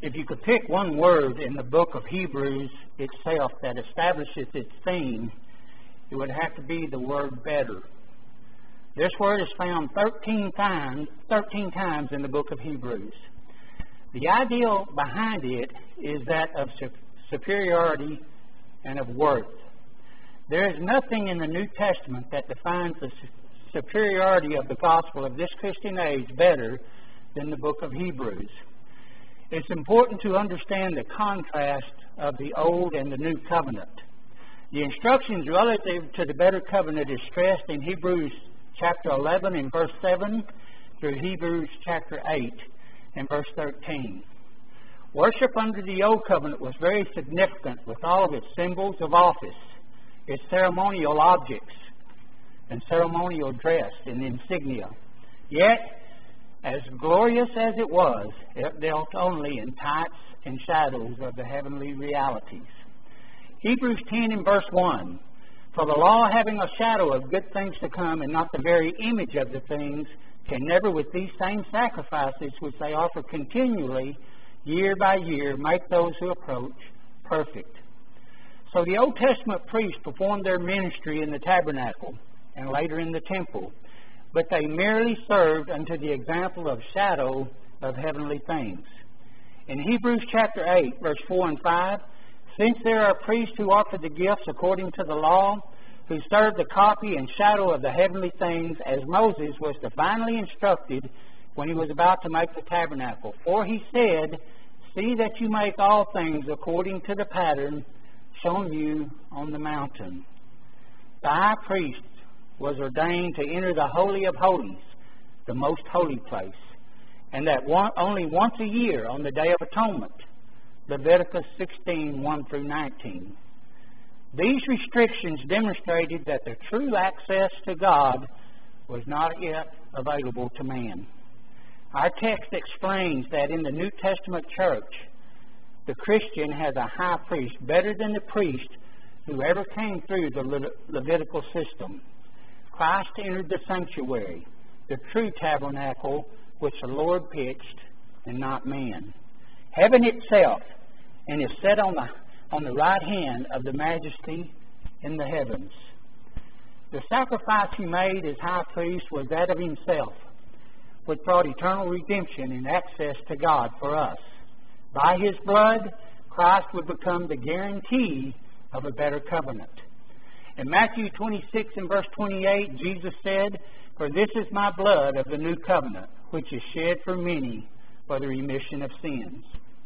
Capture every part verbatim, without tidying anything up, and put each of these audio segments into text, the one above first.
If you could pick one word in the book of Hebrews itself that establishes its theme, it would have to be the word better. This word is found thirteen times, thirteen times in the book of Hebrews. The idea behind it is that of superiority and of worth. There is nothing in the New Testament that defines the superiority of the gospel of this Christian age better than the book of Hebrews. It's important to understand the contrast of the Old and the New Covenant. The instructions relative to the better covenant is stressed in Hebrews chapter eleven and verse seven through Hebrews chapter eight and verse thirteen. Worship under the Old Covenant was very significant with all of its symbols of office, its ceremonial objects, and ceremonial dress and insignia. Yet, as glorious as it was, it dealt only in types and shadows of the heavenly realities. Hebrews ten and verse one, for the law having a shadow of good things to come and not the very image of the things, can never with these same sacrifices which they offer continually, year by year, make those who approach perfect. So the Old Testament priests performed their ministry in the tabernacle and later in the temple, but they merely served unto the example of shadow of heavenly things. In Hebrews chapter eight, verse four and five, since there are priests who offer the gifts according to the law, who serve the copy and shadow of the heavenly things, as Moses was divinely instructed when he was about to make the tabernacle. For he said, see that you make all things according to the pattern shown you on the mountain. The high priest was ordained to enter the Holy of Holies, the most holy place, and that one, only once a year on the Day of Atonement, Leviticus sixteen, one through nineteen. These restrictions demonstrated that the true access to God was not yet available to man. Our text explains that in the New Testament church, the Christian has a high priest better than the priest who ever came through the Le- Levitical system. Christ entered the sanctuary, the true tabernacle which the Lord pitched and not man. Heaven itself, and is set on the on the right hand of the majesty in the heavens. The sacrifice he made as high priest was that of himself, which brought eternal redemption and access to God for us. By his blood, Christ would become the guarantee of a better covenant. In Matthew twenty-six and verse twenty-eight, Jesus said, for this is my blood of the new covenant, which is shed for many for the remission of sins.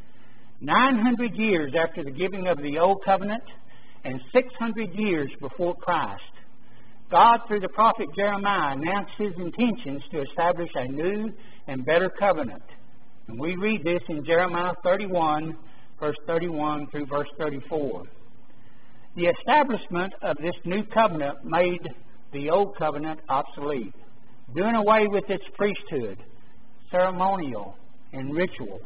Nine hundred years after the giving of the Old Covenant and six hundred years before Christ, God, through the prophet Jeremiah, announced his intentions to establish a new and better covenant. And we read this in Jeremiah thirty-one, verse thirty-one through verse thirty-four. The establishment of this new covenant made the Old Covenant obsolete, doing away with its priesthood, ceremonial, and rituals.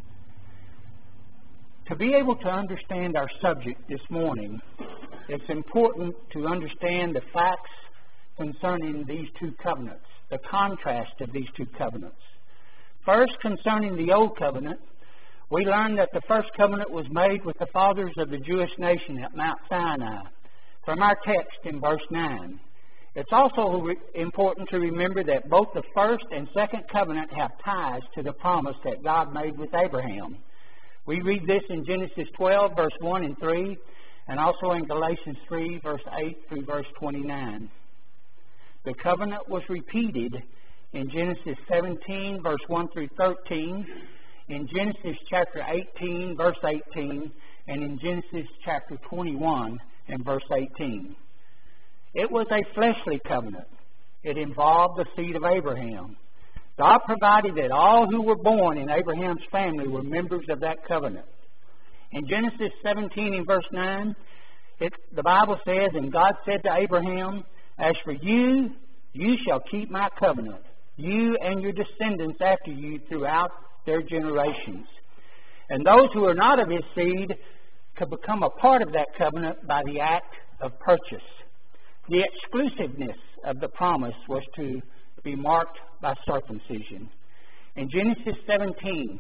To be able to understand our subject this morning, it's important to understand the facts concerning these two covenants, the contrast of these two covenants. First, concerning the Old Covenant, we learn that the first covenant was made with the fathers of the Jewish nation at Mount Sinai, from our text in verse nine. It's also re- important to remember that both the first and second covenant have ties to the promise that God made with Abraham. We read this in Genesis twelve, verse one and three, and also in Galatians three, verse eight through verse twenty-nine. The covenant was repeated in Genesis seventeen, verse one through thirteen, in Genesis chapter eighteen, verse eighteen, and in Genesis chapter twenty-one and verse eighteen. It was a fleshly covenant. It involved the seed of Abraham. God provided that all who were born in Abraham's family were members of that covenant. In Genesis seventeen and verse nine, it, the Bible says, and God said to Abraham, as for you, you shall keep my covenant, you and your descendants after you throughout their generations. And those who are not of his seed could become a part of that covenant by the act of purchase. The exclusiveness of the promise was to be marked by circumcision. In Genesis seventeen,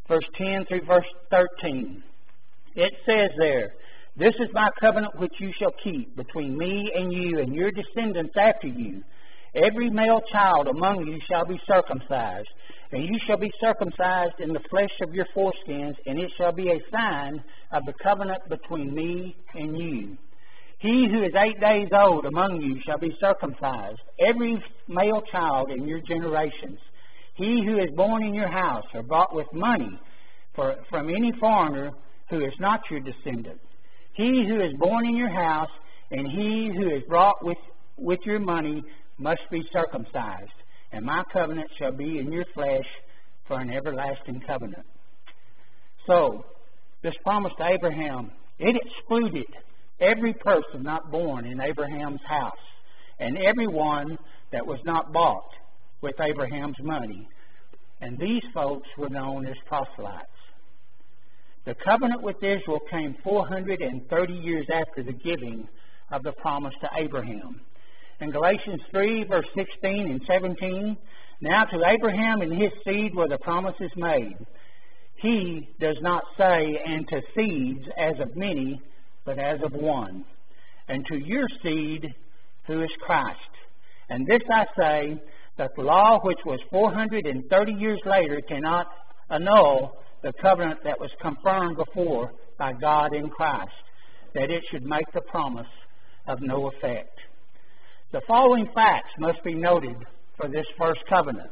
verse ten through verse thirteen. It says there, "This is my covenant which you shall keep between me and you and your descendants after you. Every male child among you shall be circumcised, and you shall be circumcised in the flesh of your foreskins, and it shall be a sign of the covenant between me and you. He who is eight days old among you shall be circumcised, every male child in your generations. He who is born in your house or bought with money for, from any foreigner who is not your descendant. He who is born in your house and he who is brought with, with your money must be circumcised, and my covenant shall be in your flesh for an everlasting covenant." So, this promise to Abraham, it excluded every person not born in Abraham's house, and everyone that was not bought with Abraham's money. And these folks were known as proselytes. The covenant with Israel came four hundred thirty years after the giving of the promise to Abraham. In Galatians three, verse sixteen and seventeen, "Now to Abraham and his seed were the promises made. He does not say, and to seeds as of many, but as of one, and to your seed, who is Christ. And this I say, that the law which was four hundred thirty years later cannot annul the covenant that was confirmed before by God in Christ, that it should make the promise of no effect." The following facts must be noted for this first covenant.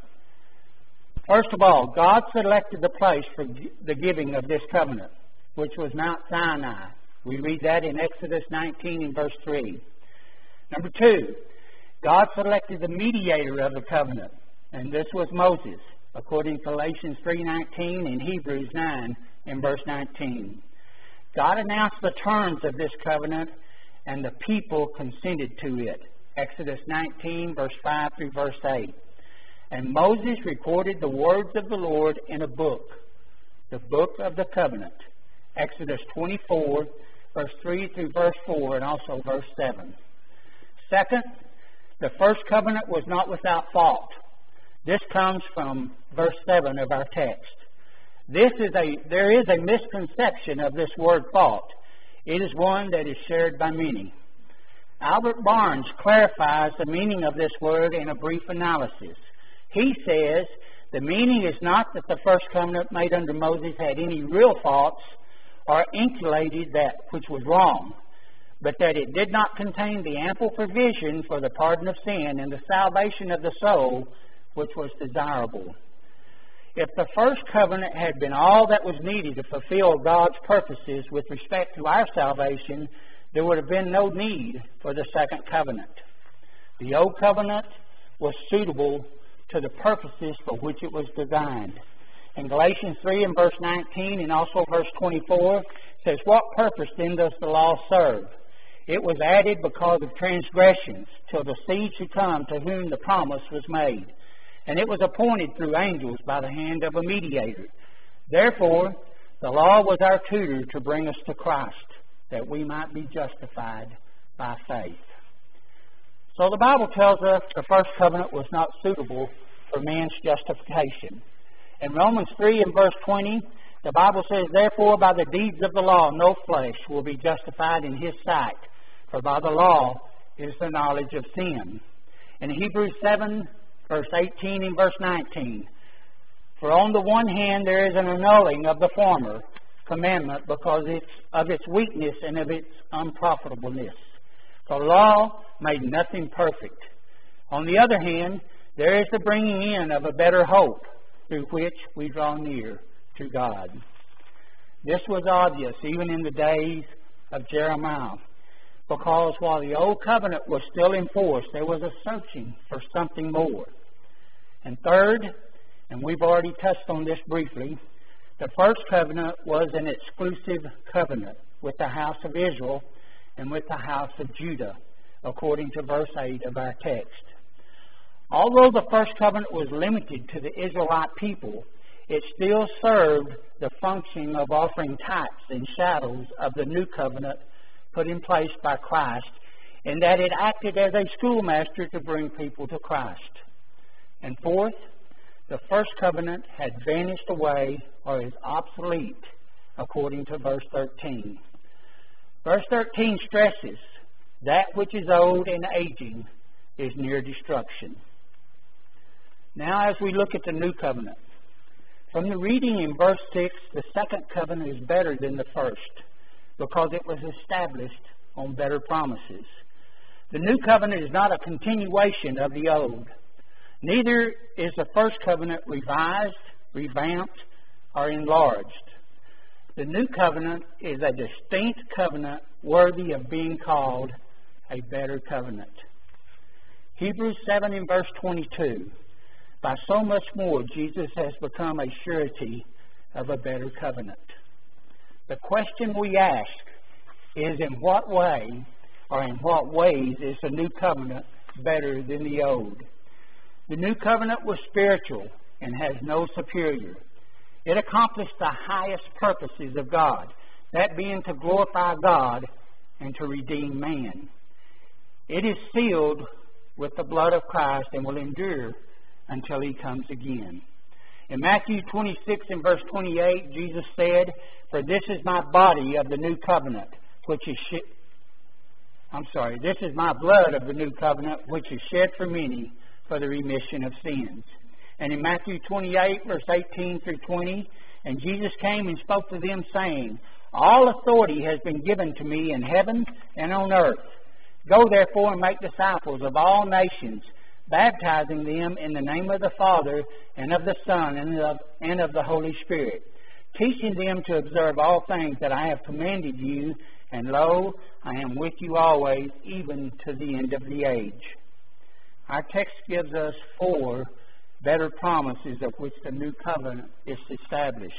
First of all, God selected the place for the giving of this covenant, which was Mount Sinai. We read that in Exodus nineteen and verse three. Number two, God selected the mediator of the covenant, and this was Moses, according to Galatians three nineteen and Hebrews nine and verse nineteen. God announced the terms of this covenant, and the people consented to it. Exodus nineteen, verse five through verse eight. And Moses recorded the words of the Lord in a book, the book of the covenant. Exodus twenty-four, verse three through verse four, and also verse seven. Second, the first covenant was not without fault. This comes from verse seven of our text. This is a there is a misconception of this word fault. It is one that is shared by many. Albert Barnes clarifies the meaning of this word in a brief analysis. He says, the meaning is not that the first covenant made under Moses had any real faults or inculcated that which was wrong, but that it did not contain the ample provision for the pardon of sin and the salvation of the soul which was desirable. If the first covenant had been all that was needed to fulfill God's purposes with respect to our salvation, there would have been no need for the second covenant. The old covenant was suitable to the purposes for which it was designed. In Galatians three and verse nineteen and also verse twenty-four, it says, "What purpose then does the law serve? It was added because of transgressions, till the seed should come to whom the promise was made. And it was appointed through angels by the hand of a mediator. Therefore, the law was our tutor to bring us to Christ, that we might be justified by faith." So the Bible tells us the first covenant was not suitable for man's justification. In Romans three and verse twenty, the Bible says, "Therefore by the deeds of the law no flesh will be justified in his sight, for by the law is the knowledge of sin." In Hebrews seven, verse eighteen and verse nineteen, "For on the one hand there is an annulling of the former commandment because it's of its weakness and of its unprofitableness. The law made nothing perfect. On the other hand, there is the bringing in of a better hope, through which we draw near to God." This was obvious even in the days of Jeremiah, because while the old covenant was still in force, there was a searching for something more. And third, and we've already touched on this briefly, the first covenant was an exclusive covenant with the house of Israel and with the house of Judah, according to verse eight of our text. Although the first covenant was limited to the Israelite people, it still served the function of offering types and shadows of the new covenant put in place by Christ, in that it acted as a schoolmaster to bring people to Christ. And fourth, the first covenant had vanished away or is obsolete, according to verse thirteen. Verse thirteen stresses, that which is old and aging is near destruction. Now as we look at the new covenant, from the reading in verse six, the second covenant is better than the first because it was established on better promises. The new covenant is not a continuation of the old. Neither is the first covenant revised, revamped, or enlarged. The new covenant is a distinct covenant worthy of being called a better covenant. Hebrews seven and verse twenty-two. By so much more, Jesus has become a surety of a better covenant. The question we ask is, in what way or in what ways is the new covenant better than the old? The new covenant was spiritual and has no superior. It accomplished the highest purposes of God, that being to glorify God and to redeem man. It is sealed with the blood of Christ and will endure until He comes again. In Matthew twenty-six and verse twenty-eight, Jesus said, "For this is my body of the new covenant, which is sh- I'm sorry, this is my blood of the new covenant, which is shed for many for the remission of sins." And in Matthew twenty-eight, verse eighteen through twenty, "And Jesus came and spoke to them, saying, All authority has been given to me in heaven and on earth. Go therefore and make disciples of all nations, baptizing them in the name of the Father and of the Son and of, and of the Holy Spirit, teaching them to observe all things that I have commanded you, and lo, I am with you always, even to the end of the age." Our text gives us four better promises of which the new covenant is established.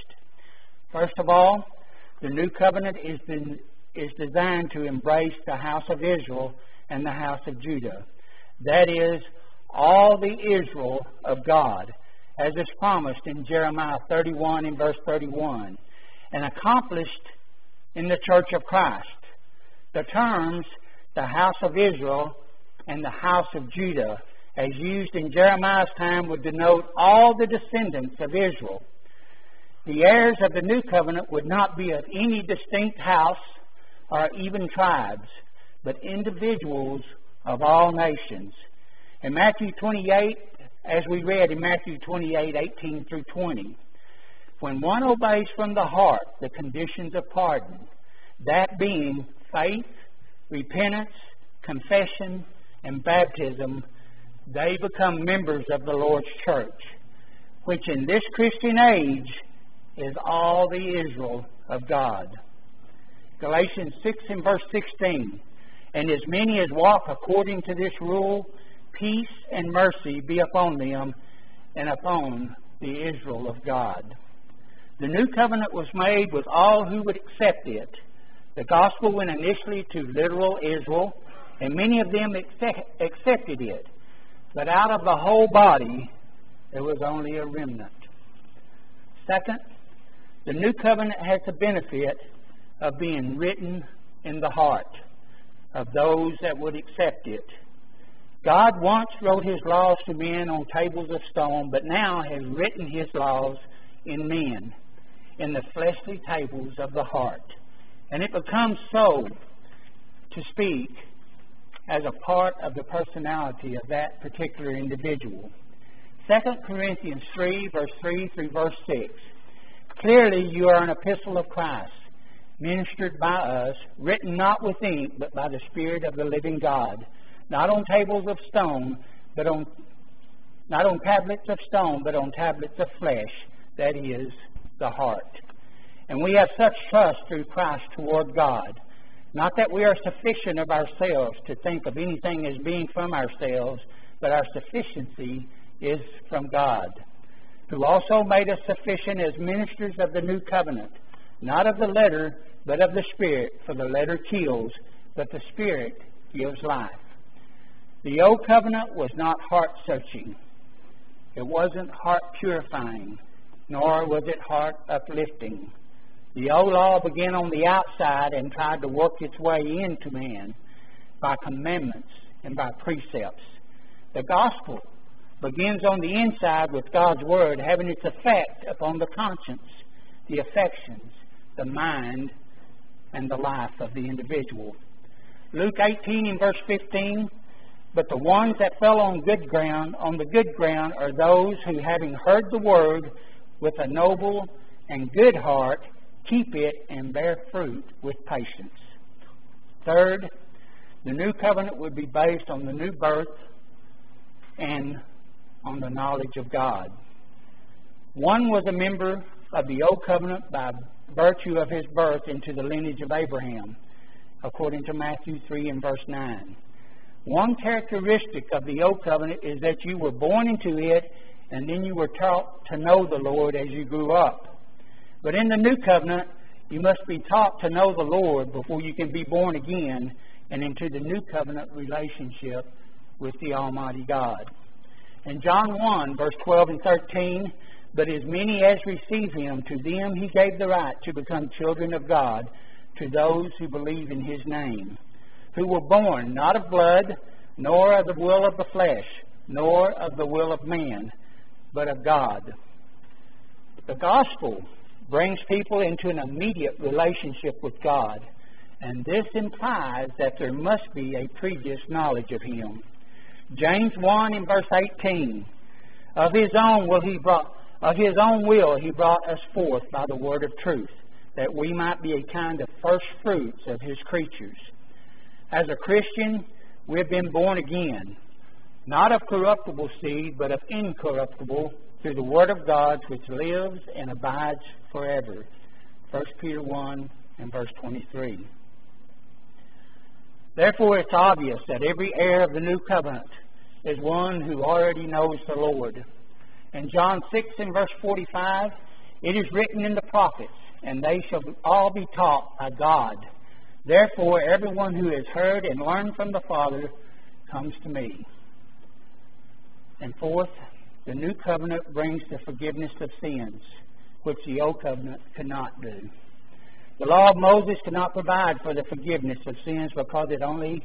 First of all, the new covenant is, been, is designed to embrace the house of Israel and the house of Judah. That is, all the Israel of God, as is promised in Jeremiah thirty-one and verse thirty-one, and accomplished in the church of Christ. The terms, the house of Israel and the house of Judah, as used in Jeremiah's time, would denote all the descendants of Israel. The heirs of the new covenant would not be of any distinct house or even tribes, but individuals of all nations. In Matthew twenty-eight, as we read in Matthew twenty-eight, eighteen through twenty, when one obeys from the heart the conditions of pardon, that being faith, repentance, confession, and baptism, they become members of the Lord's church, which in this Christian age is all the Israel of God. Galatians six and verse sixteen, "And as many as walk according to this rule, peace and mercy be upon them and upon the Israel of God." The new covenant was made with all who would accept it. The gospel went initially to literal Israel, and many of them accept, accepted it. But out of the whole body, there was only a remnant. Second, the new covenant has the benefit of being written in the heart of those that would accept it. God once wrote His laws to men on tables of stone, but now has written His laws in men, in the fleshly tables of the heart. And it becomes so, to speak, as a part of the personality of that particular individual. Second Corinthians three, verse three through verse six. "Clearly you are an epistle of Christ, ministered by us, written not with ink, but by the Spirit of the living God, not on tables of stone, but on not on tablets of stone, but on tablets of flesh, that is, the heart. And we have such trust through Christ toward God, not that we are sufficient of ourselves to think of anything as being from ourselves, but our sufficiency is from God, who also made us sufficient as ministers of the new covenant, not of the letter, but of the Spirit, for the letter kills, but the Spirit gives life." The old covenant was not heart-searching. It wasn't heart-purifying, nor was it heart-uplifting. The old law began on the outside and tried to work its way into man by commandments and by precepts. The gospel begins on the inside with God's Word having its effect upon the conscience, the affections, the mind, and the life of the individual. Luke eighteen and verse fifteen, but the ones that fell on good ground, on the good ground are those who, having heard the Word with a noble and good heart, keep it and bear fruit with patience. Third, the new covenant would be based on the new birth and on the knowledge of God. One was a member of the old covenant by virtue of his birth into the lineage of Abraham, according to Matthew three and verse nine. One characteristic of the old covenant is that you were born into it and then you were taught to know the Lord as you grew up. But in the new covenant, you must be taught to know the Lord before you can be born again and into the new covenant relationship with the Almighty God. In John one, verse twelve and thirteen, but as many as receive him, to them he gave the right to become children of God, to those who believe in his name, who were born not of blood, nor of the will of the flesh, nor of the will of man, but of God. The gospel brings people into an immediate relationship with God, and this implies that there must be a previous knowledge of him. James one in verse eighteen, of his own will he brought of his own will he brought us forth by the word of truth, that we might be a kind of first fruits of his creatures. As a Christian, we have been born again, not of corruptible seed, but of incorruptible, through the word of God, which lives and abides forever. First Peter one and verse twenty-three. Therefore, it's obvious that every heir of the new covenant is one who already knows the Lord. In John six and verse forty-five, it is written in the prophets, and they shall all be taught by God. Therefore, everyone who has heard and learned from the Father comes to me. And fourth, the new covenant brings the forgiveness of sins, which the old covenant could not do. The law of Moses could not provide for the forgiveness of sins because it only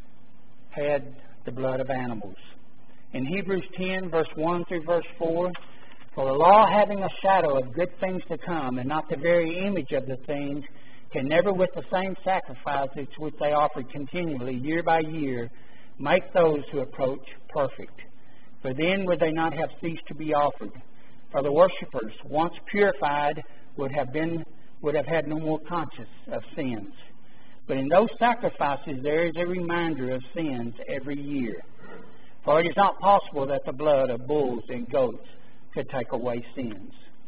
had the blood of animals. In Hebrews ten, verse one through verse four, for the law having a shadow of good things to come, and not the very image of the things, can never with the same sacrifices which they offered continually year by year make those who approach perfect. For then would they not have ceased to be offered. For the worshippers, once purified, would have been would have had no more conscience of sins. But in those sacrifices there is a reminder of sins every year. For it is not possible that the blood of bulls and goats could take away sins.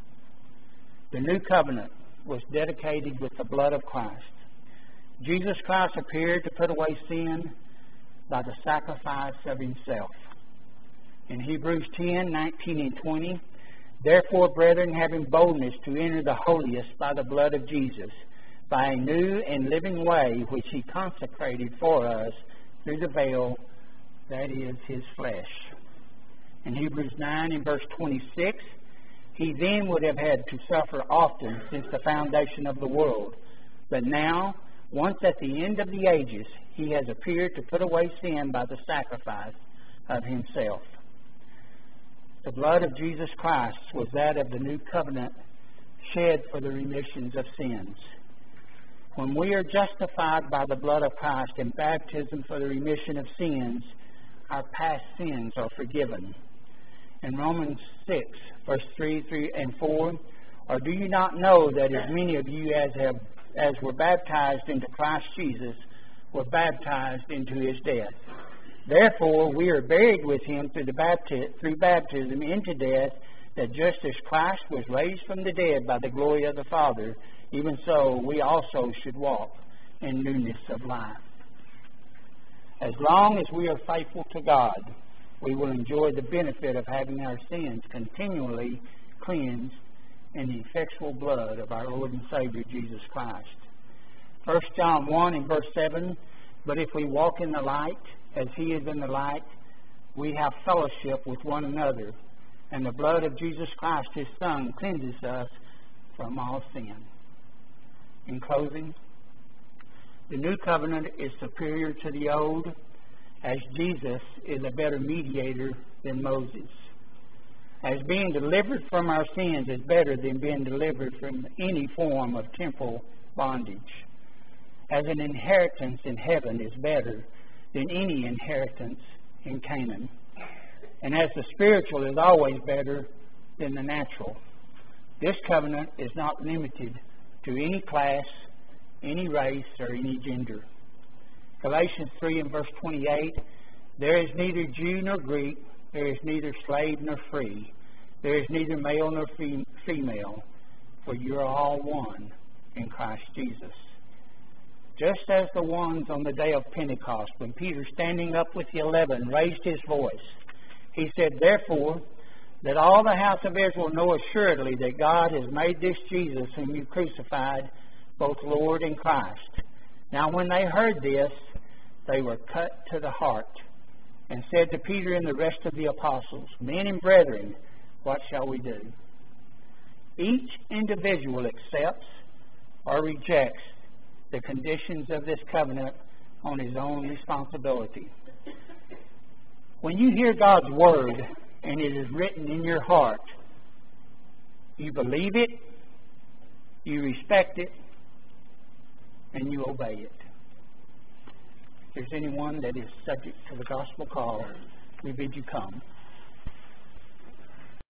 The new covenant was dedicated with the blood of Christ. Jesus Christ appeared to put away sin by the sacrifice of himself. In Hebrews ten, nineteen and twenty, therefore, brethren, having boldness to enter the holiest by the blood of Jesus, by a new and living way which he consecrated for us through the veil, that is his flesh. In Hebrews nine and verse twenty-six, he then would have had to suffer often since the foundation of the world. But now, once at the end of the ages, he has appeared to put away sin by the sacrifice of himself. The blood of Jesus Christ was that of the new covenant, shed for the remissions of sins. When we are justified by the blood of Christ in baptism for the remission of sins, our past sins are forgiven. In Romans six, verse three, three and four, or do you not know that as many of you as have as were baptized into Christ Jesus were baptized into his death? Therefore, we are buried with him through, the bapti- through baptism into death, that just as Christ was raised from the dead by the glory of the Father, even so we also should walk in newness of life. As long as we are faithful to God, we will enjoy the benefit of having our sins continually cleansed in the effectual blood of our Lord and Savior Jesus Christ. First John one and verse seven, but if we walk in the light, as he is in the light, we have fellowship with one another, and the blood of Jesus Christ, his Son, cleanses us from all sin. In closing, the new covenant is superior to the old, as Jesus is a better mediator than Moses. As being delivered from our sins is better than being delivered from any form of temporal bondage. As an inheritance in heaven is better than any inheritance in Canaan. And as the spiritual is always better than the natural. This covenant is not limited to any class, any race, or any gender. Galatians three and verse twenty-eight, there is neither Jew nor Greek, there is neither slave nor free, there is neither male nor fem- female, for you are all one in Christ Jesus. Just as the ones on the day of Pentecost, when Peter, standing up with the eleven, raised his voice, he said, therefore, that all the house of Israel know assuredly that God has made this Jesus, whom you crucified, both Lord and Christ. Now when they heard this, they were cut to the heart, and said to Peter and the rest of the apostles, men and brethren, what shall we do? Each individual accepts or rejects the conditions of this covenant on his own responsibility. When you hear God's word and it is written in your heart, you believe it, you respect it, and you obey it. If there's anyone that is subject to the gospel call, we bid you come.